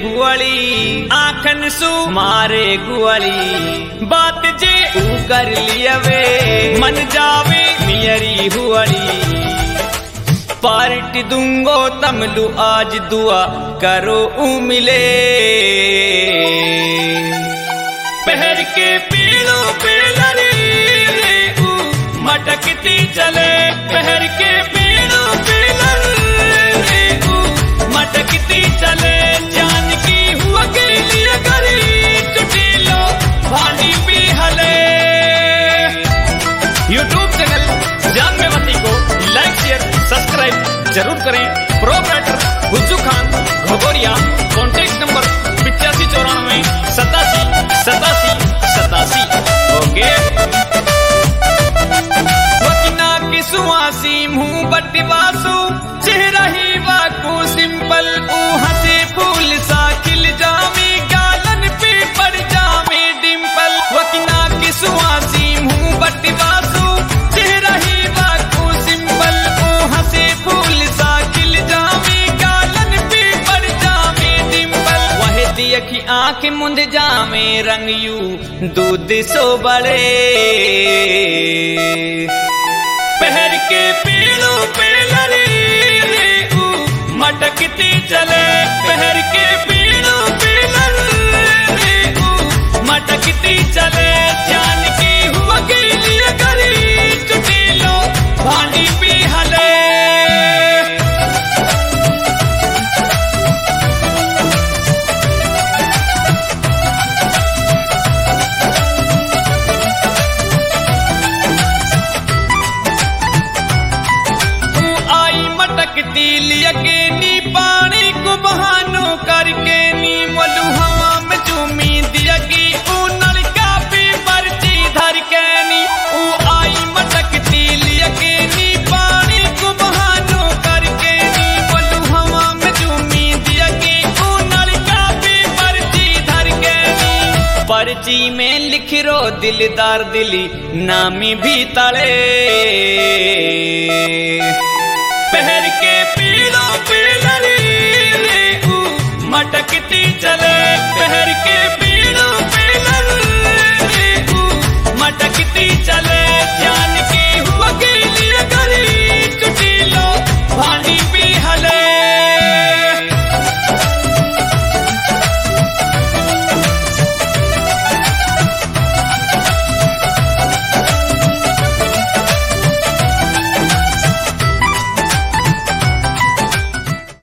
गुअली आखन सु मारे गुअली बात जे ऊ कर लियवे मन जावे मियरी हुअली पार्टी दूंगो तमलू आज दुआ करो ऊ मिले पहर के पीड़ो पे लड़ी ऊ मटकती चले पहर के पीड़ो पे लड़ी ऊ मटकती चले जान की हुआ के लिए करी चुटी लो भानी भी हले। यूट्यूब चैनल जानमेवती को लाइक शेयर सब्सक्राइब जरूर करें। Proprietor Gujju Khan Ghogoriya contact number 8594878787 okay. वकीना की सुआसी मुंह बटवासु चेहरा ही वाकू सिंपल ऊ हंसे फूल सा खिल जावे गालन पे पड़ जावे डिंपल वकीना की सुआसी मुंह बटवासु चेहरा ही वाकू सिंपल ऊ हंसे फूल सा खिल जावे गालन पे पड़ जावे डिंपल वह दियखी आंख मुंद जावे रंग यू दूध सो बड़े पहर के पीड़ों पे लड़ी ऊ मटकती चले पहर के पीड़ों पे लड़ी ऊ मटकती चले जान की हुआ के लिए करी चुटी लो भानी भी हले। नी पानी को बहानो करके नी मोलू हवा में चूमी दियगी ऊ नलका पे मर्जी धर के नी ऊ आई मटकती लियगी नी पानी को बहानो करके नी मोलू हवा में चूमी दियगी ऊ नलका पे मर्जी धर के नी पर्ची में लिख रो दिलदार दिली नामी भी तले पहर के पीड़ों पे लड़ी ऊ मटकती चले पहर के